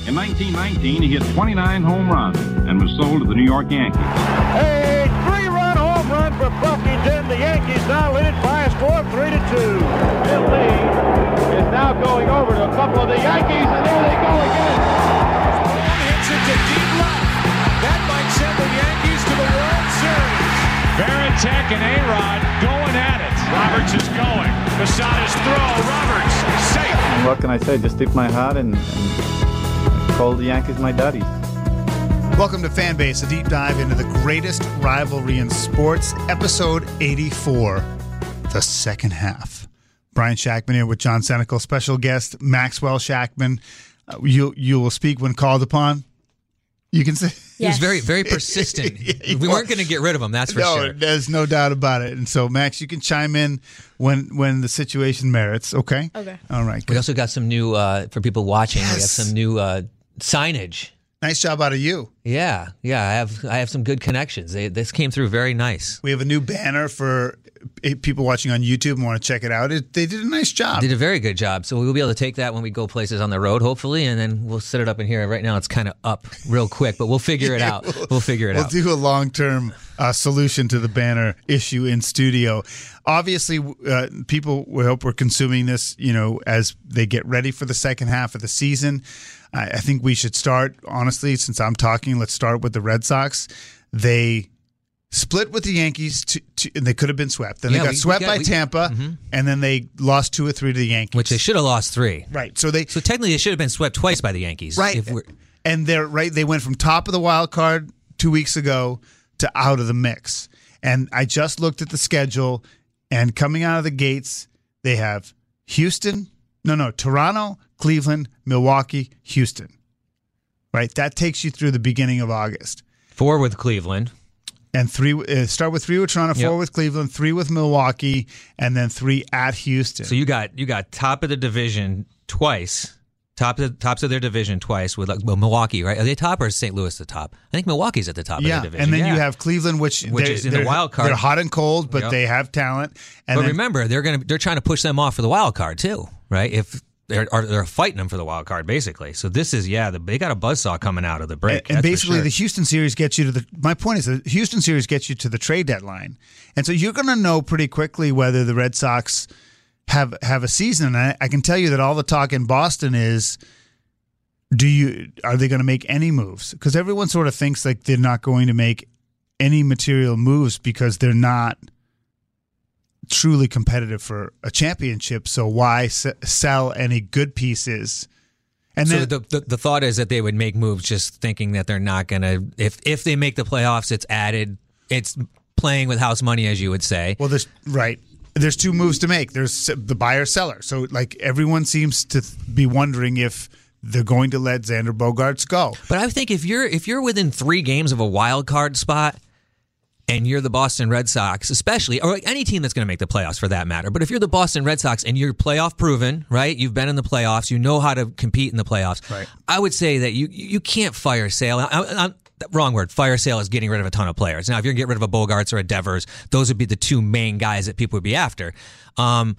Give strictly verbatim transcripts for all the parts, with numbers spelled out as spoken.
In nineteen nineteen, he hit twenty-nine home runs and was sold to the New York Yankees. A three-run home run for Buffington. The Yankees now lead it by a score of three to two. Bill Lee is now going over to a couple of the Yankees, and there they go again. One hits it to deep left. That might send the Yankees to the World Series. Varitek and A-Rod going at it. Roberts is going. Posada's throw. Roberts safe. What can I say? Just tip my hat and, and call the Yankees my daddies. Welcome to Fanbase, a deep dive into the greatest rivalry in sports, episode eighty-four, the second half. Brian Shackman here with John Senecal, special guest Maxwell Shackman. Uh, you you will speak when called upon. You can say. Yes. He was very, very persistent. yeah, we weren't going to get rid of him, that's for no, sure. There's no doubt about it. And so, Max, you can chime in when when the situation merits, okay? Okay. All right. Good. We also got some new, uh, for people watching, yes. we have some new uh, signage. Nice job out of you. Yeah, yeah. I have I have some good connections. They, this came through very nice. We have a new banner for people watching on YouTube and want to check it out. It, they did a nice job. They did a very good job. So we'll be able to take that when we go places on the road, hopefully, and then we'll set it up in here. Right now it's kind of up real quick, but we'll figure it yeah, out. We'll, we'll figure it we'll out. We'll do a long-term uh, solution to the banner issue in studio. Obviously, uh, people, we hope we're consuming this, you know, as they get ready for the second half of the season. I, I think we should start, honestly, since I'm talking, let's start with the Red Sox. They split with the Yankees, to, to, and they could have been swept. Then yeah, they got we, swept we got, by we, Tampa, mm-hmm. and then they lost two or three to the Yankees. Which they should have lost three. Right. So they so technically they should have been swept twice by the Yankees. Right. If we're, and they're right. They went from top of the wild card two weeks ago to out of the mix. And I just looked at the schedule, and coming out of the gates, they have Houston, no, no, Toronto, Cleveland, Milwaukee, Houston. Right. That takes you through the beginning of August. Four with Cleveland. And three uh, start with three with Toronto, four yep. with Cleveland, three with Milwaukee, and then three at Houston. So you got you got top of the division twice, top of the, tops of their division twice with like, well, Milwaukee, right? Are they top or is Saint Louis the top? I think Milwaukee's at the top yeah. of the division. And then yeah. you have Cleveland, which, which is in the wild card. They're hot and cold, but yep. they have talent. And but then, remember, they're gonna they're trying to push them off for the wild card too, right? If They're, are, they're fighting them for the wild card, basically. So this is, yeah, the, they got a buzzsaw coming out of the break. And, and basically, sure. the Houston series gets you to the. My point is, the Houston series gets you to the trade deadline, and so you're going to know pretty quickly whether the Red Sox have have a season. And I, I can tell you that all the talk in Boston is, do you are they going to make any moves? Because everyone sort of thinks like they're not going to make any material moves because they're not truly competitive for a championship, so why s- sell any good pieces? And so then the, the the thought is that they would make moves just thinking that they're not going to, if if they make the playoffs, it's added, it's playing with house money, as you would say. Well, there's right. There's two moves to make. There's the buyer seller. So like everyone seems to be wondering if they're going to let Xander Bogaerts go. But I think if you're if you're within three games of a wild card spot, and you're the Boston Red Sox, especially, or any team that's going to make the playoffs for that matter, but if you're the Boston Red Sox and you're playoff proven, right, you've been in the playoffs, you know how to compete in the playoffs, right. I would say that you you can't fire Sale. I, I, wrong word. Fire Sale is getting rid of a ton of players. Now, if you're going to get rid of a Bogaerts or a Devers, those would be the two main guys that people would be after. Um,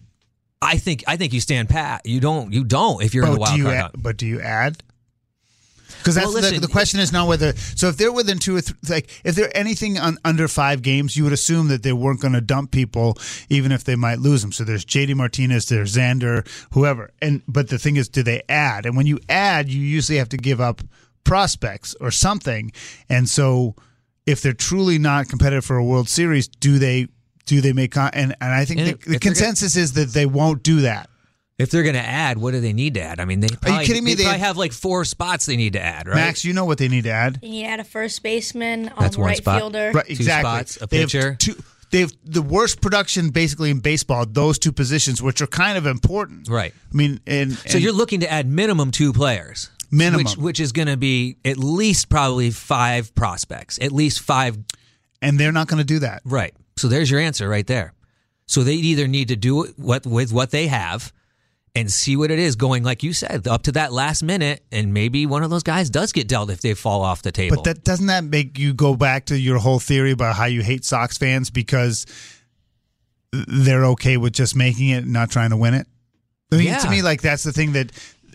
I think I think you stand pat. You don't. You don't if you're but in the wild do you card. Add, but do you add? Because that's well, listen, the, the question is not whether. So if they're within two or three, like if they're anything on, under five games, you would assume that they weren't going to dump people, even if they might lose them. So there's J D Martinez, there's Xander, whoever. And but the thing is, do they add? And when you add, you usually have to give up prospects or something. And so if they're truly not competitive for a World Series, do they do they make? Con- and and I think and the, if, the if consensus is that they won't do that. If they're going to add, what do they need to add? I mean, they probably, Are you kidding me? They, they probably have like four spots they need to add, right? Max, you know what they need to add? They need to add a first baseman, That's um, one right spot. fielder. Right, Two exactly. spots, a they pitcher. Have two, they have the worst production basically in baseball, those two positions, which are kind of important. Right. I mean, and, So and you're looking to add minimum two players. Minimum. Which, which is going to be at least probably five prospects, at least five. And they're not going to do that. Right. So there's your answer right there. So they either need to do it what, with what they have and see what it is going, like you said, up to that last minute, and maybe one of those guys does get dealt if they fall off the table. But that doesn't that make you go back to your whole theory about how you hate Sox fans because they're okay with just making it and not trying to win it? I mean, Yeah. to me, like that's the thing that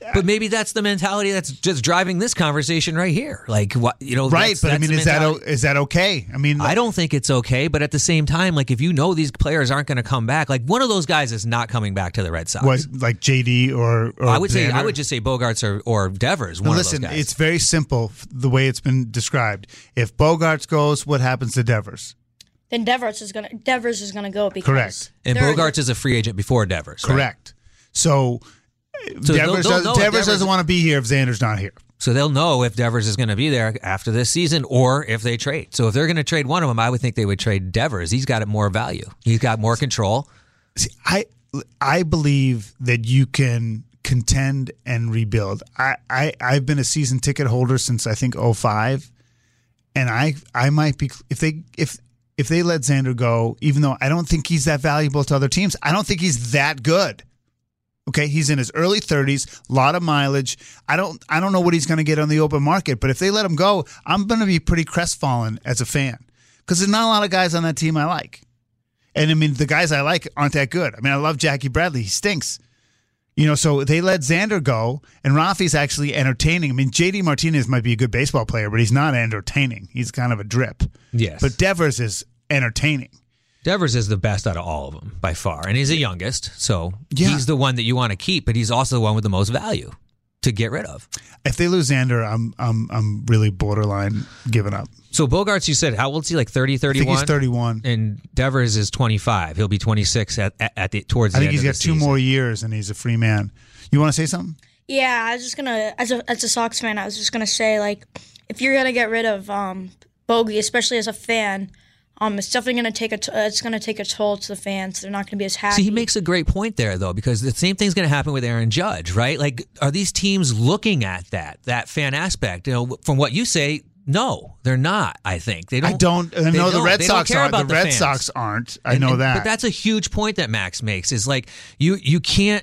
But maybe that's the mentality that's just driving this conversation right here. Like, what you know, right? that's, But that's I mean, is that mentality. o- is that okay? I mean, I don't think it's okay. But at the same time, like if you know these players aren't going to come back, like one of those guys is not coming back to the Red Sox. was like J D or, or I would say Xander? I would just say Bogarts or, or Devers. One Now of listen, those guys. it's very simple the way it's been described. If Bogarts goes, what happens to Devers? Then Devers is gonna Devers is gonna go because Correct. and they're- Bogarts is a free agent before Devers. right? Correct. So, So they'll- Devers, they'll does, know Devers, if Devers- doesn't want to be here if Xander's not here. So they'll know if Devers is going to be there after this season or if they trade. So if they're going to trade one of them, I would think they would trade Devers. He's got more value. He's got more control. See, I I believe that you can contend and rebuild. I, I I've been a season ticket holder since I think oh five, and I I might be if they if if they let Xander go, even though I don't think he's that valuable to other teams, I don't think he's that good. Okay, he's in his early thirties, a lot of mileage. I don't I don't know what he's going to get on the open market, but if they let him go, I'm going to be pretty crestfallen as a fan because there's not a lot of guys on that team I like. And I mean, the guys I like aren't that good. I mean, I love Jackie Bradley. He stinks. You know, so they let Xander go, and Rafi's actually entertaining. I mean, J D Martinez might be a good baseball player, but he's not entertaining. He's kind of a drip. Yes. But Devers is entertaining. Devers is the best out of all of them by far, and he's the youngest, so Yeah. he's the one that you want to keep, but he's also the one with the most value to get rid of. If they lose Xander, I'm I'm I'm really borderline giving up. So Bogarts, you said, how old is he? Like thirty, I thirty-one? think he's thirty-one. And Devers is twenty-five. He'll be twenty-six at, at, at the towards the I think end he's of got the two season. more years, and he's a free man. You want to say something? Yeah, I was just gonna as a as a Sox fan, I was just gonna say like if you're gonna get rid of um Bogey, especially as a fan, um it's definitely gonna take a t- uh, it's gonna take a toll to the fans. They're not gonna be as happy. See, he makes a great point there, though, because the same thing's going to happen with Aaron Judge, right? Like, are these teams looking at that, that fan aspect? You know, from what you say, no, they're not, I think. They don't, I don't. I they know the don't. Red They don't Sox care aren't. The about the Red fans. Sox aren't. I And- know and- that. But that's a huge point that Max makes is like, you, you can't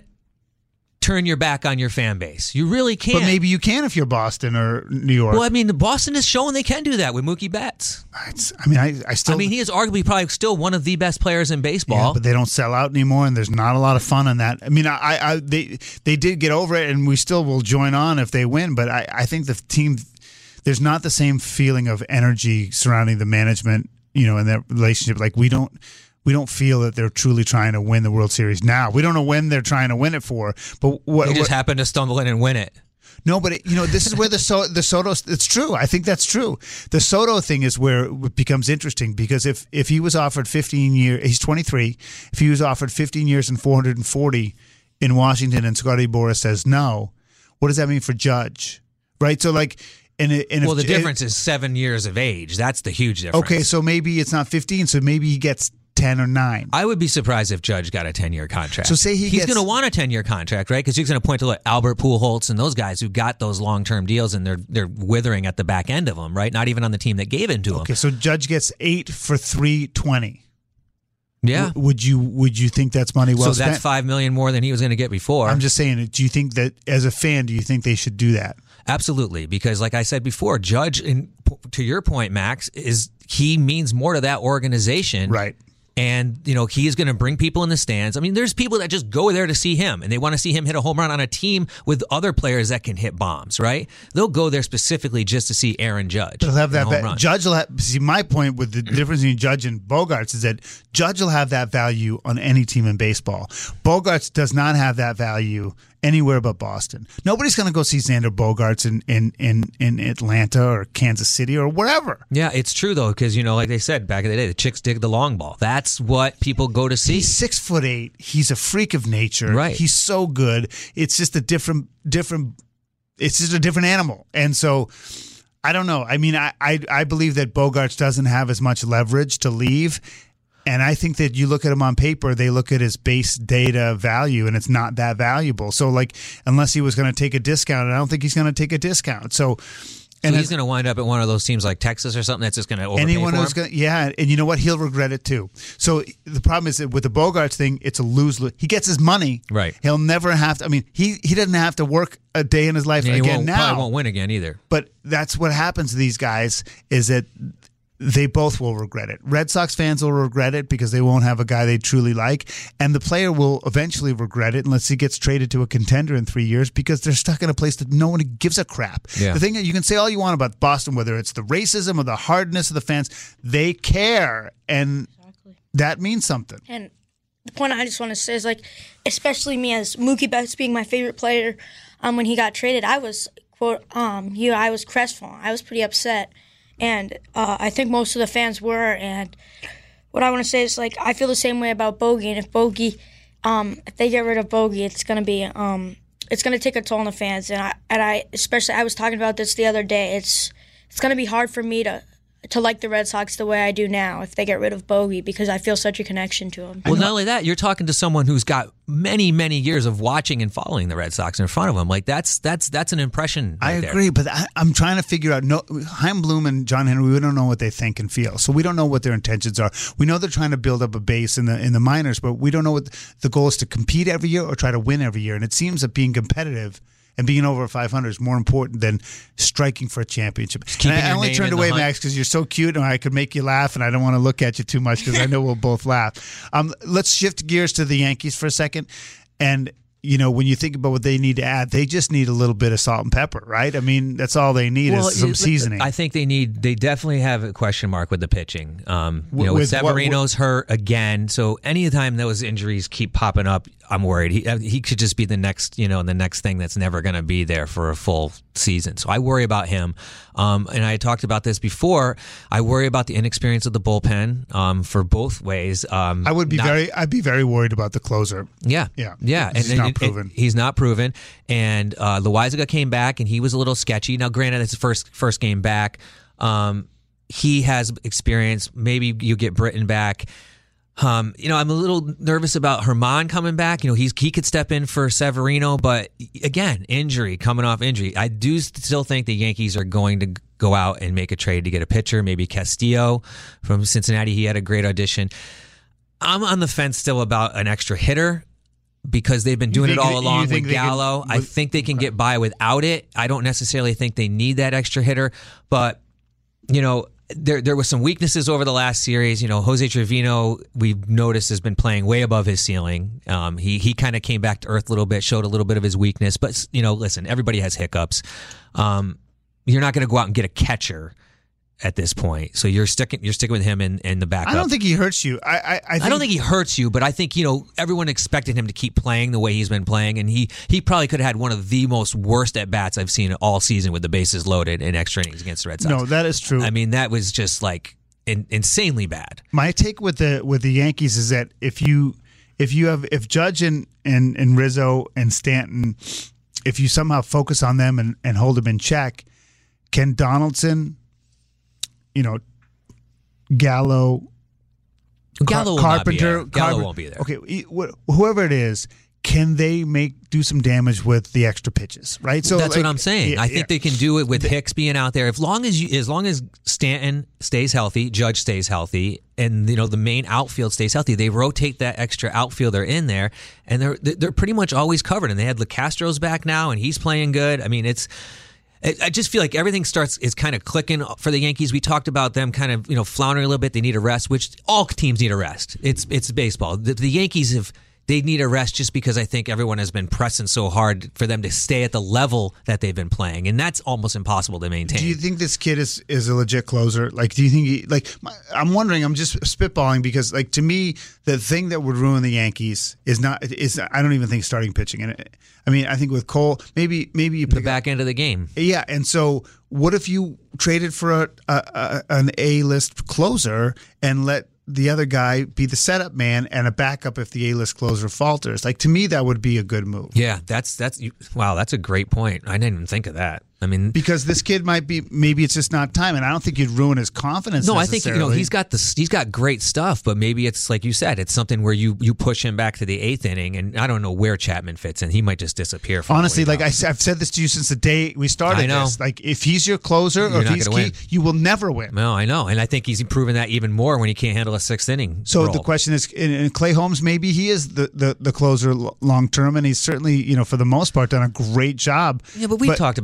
turn your back on your fan base. You really can't. But maybe you can if you're Boston or New York. Well, I mean, Boston is showing they can do that with Mookie Betts. It's, I mean, I, I still. I mean, he is arguably probably still one of the best players in Yeah, baseball. but they don't sell out anymore, and there's not a lot of fun in that. I mean, I, I they they did get over it, and we still will join on if they win. But I, I think the team, there's not the same feeling of energy surrounding the management, you know, and that relationship. Like we don't. We don't feel that they're truly trying to win the World Series now. We don't know when they're trying to win it for. But what? they just what- happen to stumble in and win it. No, but it, you know, this is where the so, the Soto. It's true. I think that's true. The Soto thing is where it becomes interesting because if if he was offered fifteen years, he's twenty-three. If he was offered fifteen years and four hundred forty in Washington, and Scotty Boras says no, what does that mean for Judge? Right. So like, and, it- and Well, if, the difference is seven years of age. That's the huge difference. Okay, so maybe it's not fifteen. So maybe he gets ten or nine. I would be surprised if Judge got a ten-year contract. So say he he's gets- going to want a ten-year contract, right? Because he's going to point to like Albert Pujols and those guys who got those long-term deals, and they're they're withering at the back end of them, right? Not even on the team that gave it to Okay, him. so Judge gets eight for three twenty. Yeah. W- would you would you think that's money well so spent? that's five million more than he was going to get before. I'm just saying. Do you think that as a fan, do you think they should do that? Absolutely, because like I said before, Judge, in, to your point, Max, is he means more to that organization, Right. And, you know, he is going to bring people in the stands. I mean, there's people that just go there to see him, and they want to see him hit a home run on a team with other players that can hit bombs, right? They'll go there specifically just to see Aaron Judge. They'll have hit a that. home Va- run. Judge will have. See, my point with the difference between Judge and Bogarts is that Judge will have that value on any team in baseball. Bogarts does not have that value anywhere but Boston. Nobody's going to go see Xander Bogarts in, in, in, in Atlanta or Kansas City or wherever. Yeah, it's true, though, because, you know, like they said back in the day, the chicks dig the long ball. That's what people go to see. He's six foot eight. He's a freak of nature. Right. He's so good. It's just a different, different. It's just a different animal. And so, I don't know. I mean, I, I, I believe that Bogarts doesn't have as much leverage to leave. And I think that you look at him on paper, they look at his base data value, and it's not that valuable. So, like, unless he was going to take a discount, and I don't think he's going to take a discount. So, So and he's going to wind up at one of those teams like Texas or something that's just going to overpay anyone for who's him? going, yeah, and you know what? He'll regret it too. So the problem is that with the Bogarts thing, it's a lose lose. He gets his money, Right. He'll never have to. I mean, he he doesn't have to work a day in his life And he again won't, now. probably won't win again either. But that's what happens to these guys is that they both will regret it. Red Sox fans will regret it because they won't have a guy they truly like, and the player will eventually regret it unless he gets traded to a contender in three years because they're stuck in a place that no one gives a crap. Yeah. The thing that you can say all you want about Boston, whether it's the racism or the hardness of the fans, they care, and Exactly. that means something. And the point I just want to say is, like, especially me as Mookie Betts being my favorite player, um, when he got traded, I was quote um, you know, I was crestfallen. I was pretty upset, and uh, I think most of the fans were. And what I want to say is, like, I feel the same way about Bogey. And if Bogey, um, if they get rid of Bogey, it's gonna be um, it's gonna take a toll on the fans. And I and I especially I was talking about this the other day. It's it's gonna be hard for me to. to like the Red Sox the way I do now if they get rid of Bogey because I feel such a connection to him. Well, not only that, you're talking to someone who's got many, many years of watching and following the Red Sox in front of him. Like that's that's that's an impression. Right I there. agree, but I, I'm trying to figure out. No, Chaim Bloom and John Henry, we don't know what they think and feel, so we don't know what their intentions are. We know they're trying to build up a base in the in the minors, but we don't know what the goal is to compete every year or try to win every year. And it seems that being competitive and being over five hundred is more important than striking for a championship. And I, I only turned away, Max, because you're so cute and I could make you laugh, and I don't want to look at you too much because I know we'll both laugh. Um, let's shift gears to the Yankees for a second. And, you know, when you think about what they need to add, they just need a little bit of salt and pepper, right? I mean, that's all they need Well, is some it- seasoning. I think they need. They definitely have a question mark with the pitching. Um, you With- know, with with what- Severino's hurt again, so anytime those injuries keep popping up, I'm worried. He he could just be the next, you know, the next thing that's never going to be there for a full season. So I worry about him. Um, and I talked about this before. I worry about the inexperience of the bullpen um, for both ways. Um, I would be not- very, I'd be very worried about the closer. Yeah, Yeah. yeah. He's and, not and- and proven. he's not proven. And uh, Loaizaga came back, and he was a little sketchy. Now, granted, it's his first first game back. Um, he has experience. Maybe you get Britton back. Um, you know, I'm a little nervous about Herman coming back. You know, he's he could step in for Severino, but again, injury, coming off injury. I do still think the Yankees are going to go out and make a trade to get a pitcher. Maybe Castillo from Cincinnati. He had a great audition. I'm on the fence still about an extra hitter because they've been doing think it all that- you along think with they can- Gallo. I with- think they can get by without it. I don't necessarily think they need that extra hitter, but you know, there there was some weaknesses over the last series. You know, Jose Trevino, we've noticed, has been playing way above his ceiling. Um, he he kind of came back to earth a little bit, showed a little bit of his weakness. But you know, listen, everybody has hiccups. Um, you're not going to go out and get a catcher at this point, so you're sticking you're sticking with him in, in the backup. I don't think he hurts you. I, I, I, think, I don't think he hurts you, but I think, you know, everyone expected him to keep playing the way he's been playing, and he he probably could have had one of the most worst at bats I've seen all season with the bases loaded in extra innings against the Red Sox. No, that is true. I mean, that was just like in, insanely bad. My take with the with the Yankees is that if you if you have if Judge and and, and Rizzo and Stanton, if you somehow focus on them and, and hold them in check, Ken Donaldson, you know, Gallo, Gallo will Car- not be Carpenter, there. Gallo Carpenter- won't be there. Okay, e- wh- whoever it is, can they make do some damage with the extra pitches? Right. So That's like, what I'm saying. yeah, I think yeah. they can do it with Hicks being out there. As long as you, as long as Stanton stays healthy, Judge stays healthy, and you know the main outfield stays healthy, they rotate that extra outfielder in there, and they're they're pretty much always covered. And they had LeCastro's back now, and he's playing good. I mean, it's. I just feel like everything starts is kind of clicking for the Yankees. We talked about them kind of, you know, floundering a little bit. They need a rest, which all teams need a rest. It's it's baseball. The, the Yankees have they need a rest just because I think everyone has been pressing so hard for them to stay at the level that they've been playing, and that's almost impossible to maintain. Do you think this kid is, is a legit closer? Like, do you think he, like, my, I'm wondering, I'm just spitballing because, like, to me, the thing that would ruin the Yankees is not, is I don't even think starting pitching. And it, I mean, I think with Cole, maybe, maybe you pick the back end of the game? Yeah. And so what if you traded for a, a, a an A-list closer and let the other guy be the setup man and a backup if the A-list closer falters? Like, to me, that would be a good move. Yeah, that's that's wow, that's a great point. I didn't even think of that. I mean, because this kid might be, maybe it's just not time, and I don't think you'd ruin his confidence. No, I think you know necessarily. he's got the he's got great stuff, but maybe it's like you said, it's something where you you push him back to the eighth inning, and I don't know where Chapman fits in. He might just disappear. From Honestly, the way like I, I've said this to you since the day we started. I know. This. Like, if he's your closer You're or if not he's key, gonna win. you will never win. No, I know, and I think he's proven that even more when he can't handle a sixth inning. So role. the question is, in, in Clay Holmes, maybe he is the, the, the closer long term, and he's certainly, you know, for the most part, done a great job. Yeah, but we talked about this before.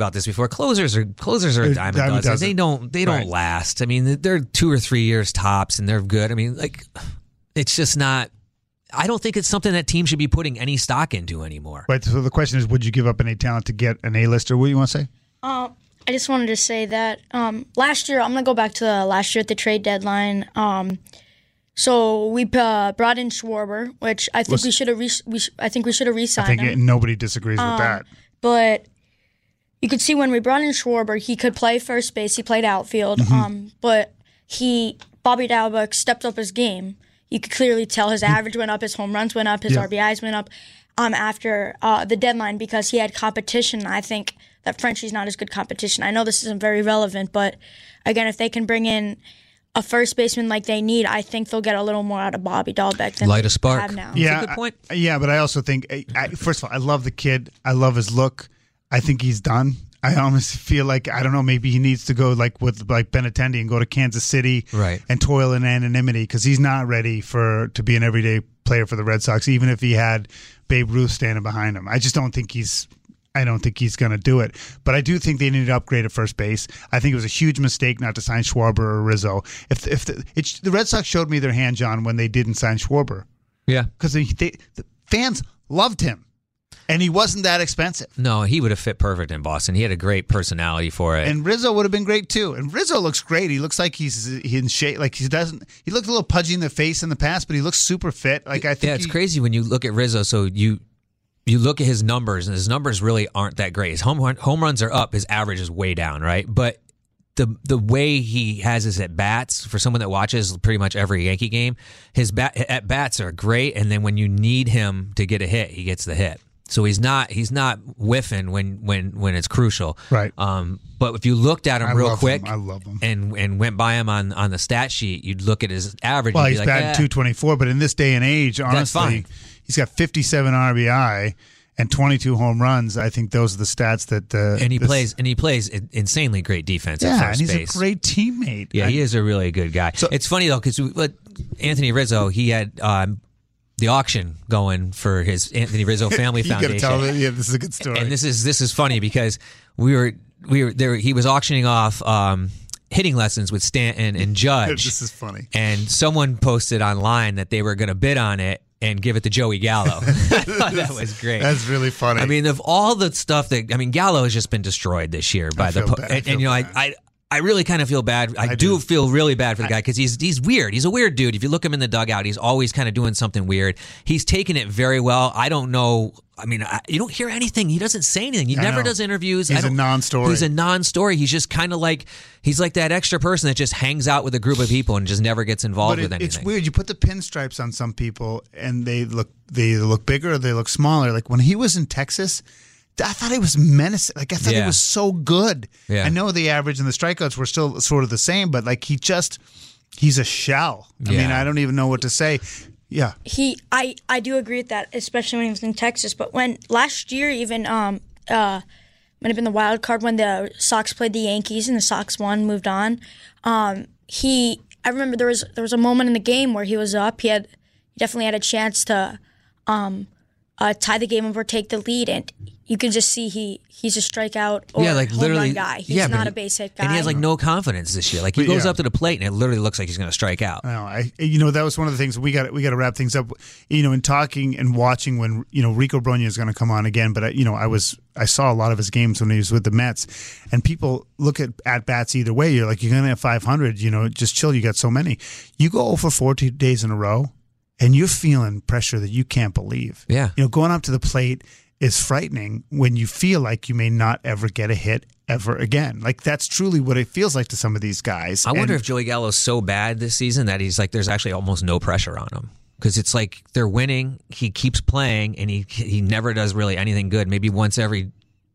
closers are closers are a They're dime a dime a dozen. dozen. They don't they don't Right. last. I mean, they're two or three years tops, and they're good. I mean, like it's just not. I don't think it's something that teams should be putting any stock into anymore. Right. So the question is, would you give up any talent to get an A-lister? What do you want to say? Uh, I just wanted to say that um, last year, I'm going to go back to the last year at the trade deadline. Um, so we uh, brought in Schwarber, which I think Was- we should have. Re- we sh- I think we should have I re-signed think him. it, nobody disagrees with that. But you could see when we brought in Schwarber, he could play first base. He played outfield. Mm-hmm. Um, but he Bobby Dalbec stepped up his game. You could clearly tell his average went up, his home runs went up, his Yeah. R B Is went up um, after uh, the deadline because he had competition. I think that Frenchie's not as good competition. I know this isn't very relevant, but again, if they can bring in a first baseman like they need, I think they'll get a little more out of Bobby Dalbec than Light a they spark. have now. Yeah, a good point. I- yeah, but I also think, I, I, first of all, I love the kid. I love his look. I think he's done. I almost feel like, I don't know, maybe he needs to go like with like Benintendi and go to Kansas City Right. and toil in anonymity because he's not ready for to be an everyday player for the Red Sox, even if he had Babe Ruth standing behind him. I just don't think he's I don't think he's going to do it. But I do think they need to upgrade at first base. I think it was a huge mistake not to sign Schwarber or Rizzo. If if the, it, the Red Sox showed me their hand, John, when they didn't sign Schwarber Yeah. because they, they, the fans loved him. And he wasn't that expensive. No, he would have fit perfect in Boston. He had a great personality for it. And Rizzo would have been great too. And Rizzo looks great. He looks like he's in shape. Like he doesn't. He looked a little pudgy in the face in the past, but he looks super fit. Like I think. yeah, it's he- crazy when you look at Rizzo. So you you look at his numbers, and his numbers really aren't that great. His home run, home runs are up. His average is way down, right? But the the way he has his at bats, for someone that watches pretty much every Yankee game, his bat at bats are great. And then when you need him to get a hit, he gets the hit. So he's not he's not whiffing when when when it's crucial. Right. Um, but if you looked at him I real love quick, him. I love him. and and went by him on, on the stat sheet, you'd look at his average. Well, and he's be like, batting eh. two twenty-four, but in this day and age, honestly, fine. he's got fifty-seven R B I and twenty-two home runs. I think those are the stats that. Uh, And he this- plays and he plays insanely great defense at Yeah, and first he's base. a great teammate. Yeah, I- he is a really good guy. So- it's funny though because Anthony Rizzo, he had um, the auction going for his Anthony Rizzo Family You got to Foundation. tell them. Yeah, this is a good story. And this is this is funny because we were we were there. He was auctioning off um, hitting lessons with Stanton and Judge. This is funny. And someone posted online that they were going to bid on it and give it to Joey Gallo. I thought that was great. That's really funny. I mean, of all the stuff that I mean, Gallo has just been destroyed this year by I the feel po- bad. I and, feel and you know I. bad. I I really kind of feel bad. I, I do. do. feel really bad for the guy because he's he's weird. He's a weird dude. If you look him in the dugout, he's always kind of doing something weird. He's taken it very well. I don't know. I mean, I, you don't hear anything. He doesn't say anything. He I never know. does interviews. He's I don't- a non-story. He's a non-story. He's just kind of like he's like that extra person that just hangs out with a group of people and just never gets involved But with it, anything. it's weird. You put the pinstripes on some people, and they look they either look bigger or they look smaller. Like when he was in Texas, I thought he was menacing. Like I thought Yeah. he was so good. Yeah. I know the average and the strikeouts were still sort of the same, but like he just he's a shell. I mean, Yeah. I don't even know what to say. Yeah. He, I, I do agree with that, especially when he was in Texas. But when last year, even um, uh, might have been the wild card when the Sox played the Yankees and the Sox won, moved on. Um, he, I remember there was there was a moment in the game where he was up. He had he definitely had a chance to um, uh, tie the game up or take the lead, and you could just see he he's a strikeout or yeah, like home literally, run guy. He's yeah, but not he- a base hit guy. and he has like no confidence this year. Like he But, goes yeah. up to the plate and it literally looks like he's going to strike out. I know. I you know that was one of the things we got we got to wrap things up. You know, in talking and watching when you know Rico Brogna is going to come on again, but I, you know I was I saw a lot of his games when he was with the Mets, and people look at at bats either way. You're like you're going to have five hundred. You know, just chill. You got so many. You go over forty days in a row, and you're feeling pressure that you can't believe. Yeah. You know, going up to the plate is frightening when you feel like you may not ever get a hit ever again. Like that's truly what it feels like to some of these guys. I wonder And- if Joey Gallo's so bad this season that he's like, there's actually almost no pressure on him because it's like they're winning. He keeps playing and he he never does really anything good. Maybe once every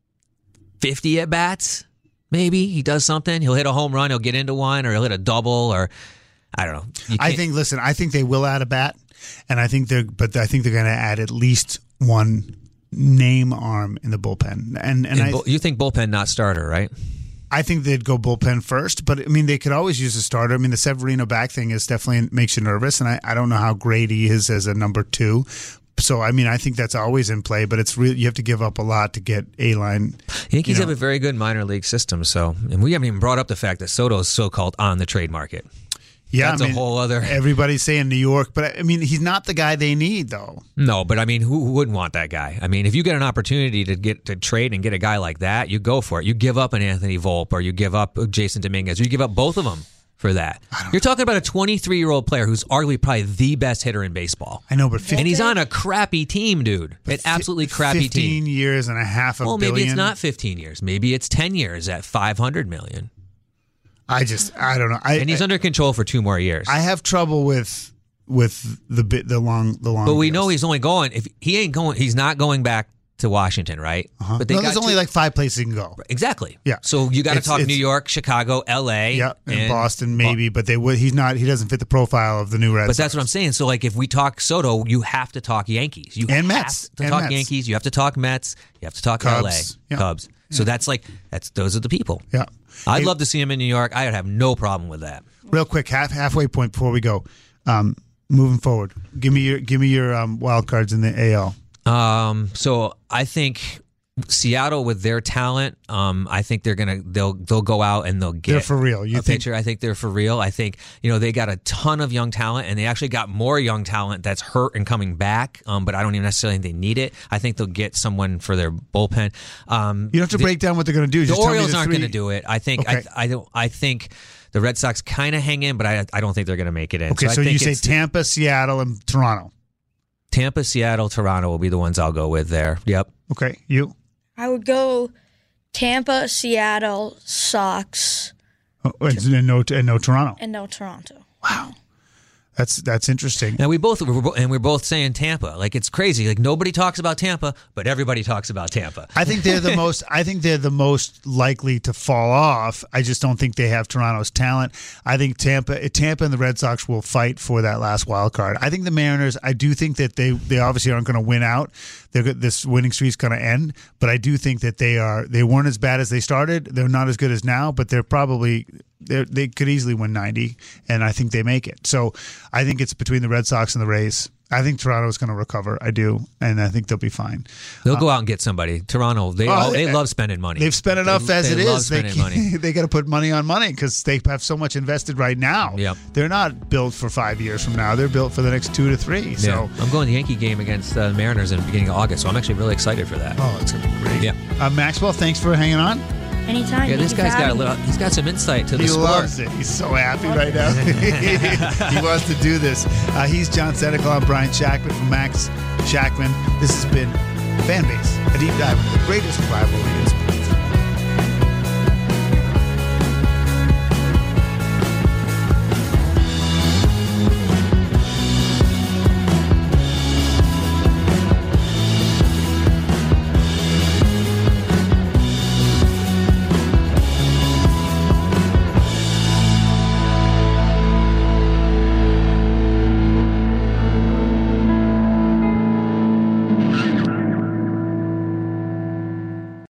fifty at bats, maybe he does something. He'll hit a home run. He'll get into one, or he'll hit a double, or I don't know. You I can't- think. Listen, I think they will add a bat, and I think they're. But I think they're going to add at least one name arm in the bullpen, and and in I bull- you think bullpen not starter, right? I think they'd go bullpen first. But I mean, they could always use a starter. I mean, the Severino back thing is definitely makes you nervous, and I, I don't know how great he is as a number two. So, I mean, I think that's always in play, but it's really, you have to give up a lot to get A-line. Yankees you know. have a very good minor league system, so and we haven't even brought up the fact that Soto's so-called on the trade market. Yeah, That's I mean, a whole other... Everybody's saying New York, but I mean, he's not the guy they need, though. No, but I mean, who, who wouldn't want that guy? I mean, if you get an opportunity to get to trade and get a guy like that, you go for it. You give up an Anthony Volpe, or you give up Jason Dominguez, or you give up both of them for that. You're talking about a twenty-three-year-old player who's arguably probably the best hitter in baseball. I know, but fifteen, and he's on a crappy team, dude. An absolutely crappy fifteen team. fifteen years and a half a well, billion. maybe it's not fifteen years. Maybe it's ten years at five hundred million. I just, I don't know. I, and he's I, under control for two more years. I have trouble with with the bit the long the long. But we deals. know he's only going if he ain't going. He's not going back to Washington, right? Uh-huh. But they no, got there's only two, like five places he can go. Exactly. Yeah. So you got to It's- talk it's- New York, Chicago, L A, Yeah, and, and Boston maybe, but they would. He's not. He doesn't fit the profile of the new Red But Sox. that's what I'm saying. So like, if we talk Soto, you have to talk Yankees. You And have Mets. to And talk Mets. Yankees. You have to talk Mets. You have to talk Cubs. L A, Yeah. Cubs. So that's like that's those are the people. Yeah. I'd Hey, love to see him in New York. I would have no problem with that. Real quick, half halfway point before we go. Um, moving forward, give me your give me your um, wild cards in the A L. Um, so I think Seattle with their talent, um, I think they're gonna they'll they'll go out and they'll get They're for real. You a think? pitcher. I think they're for real. I think you know they got a ton of young talent, and they actually got more young talent that's hurt and coming back. Um, but I don't even necessarily think they need it. I think they'll get someone for their bullpen. Um, You don't have to the, break down what they're going to do. the Just tell me Orioles the aren't three- going to do it. I think Okay. I I don't I think the Red Sox kind of hang in, but I I don't think they're going to make it in. Okay, I so, think you say it's Tampa, Seattle, and Toronto. Tampa, Seattle, Toronto will be the ones I'll go with there. Yep. Okay, you. I would go Tampa, Seattle, Sox, Oh, and no, and no Toronto. and no Toronto. Wow, that's that's interesting. Now we both we're, bo- and we're both saying Tampa. Like it's crazy. Like nobody talks about Tampa, but everybody talks about Tampa. I think they're the most. I think they're the most likely to fall off. I just don't think they have Toronto's talent. I think Tampa, Tampa, and the Red Sox will fight for that last wild card. I think the Mariners. I do think that they they obviously aren't going to win out. They're go- this winning streak's going to end, but I do think that they are. They weren't as bad as they started. They're not as good as now, but they're probably. They they could easily win ninety, and I think they make it. So I think it's between the Red Sox and the Rays. I think Toronto's going to recover. I do, and I think they'll be fine. They'll go out and get somebody. Toronto, they Oh, all, they they- love spending money. They've spent enough they, as they it love is. They spending money. they got to put money on money because they have so much invested right now. Yep. They're not built for five years from now. They're built for the next two to three. So, Yeah. I'm going to the Yankee game against uh, the Mariners in the beginning of August, so I'm actually really excited for that. oh, it's going to be great. Yeah. Uh, Maxwell, thanks for hanging on. Anytime. Yeah, this Thank you guy's for got a having little. me. He's got some insight to the He sport. loves it. He's so happy right now. He wants to do this. Uh, he's John Senecal. I'm Brian Shackman from Max Shackman. This has been Fanbase, a deep dive into the greatest rivalry in sports.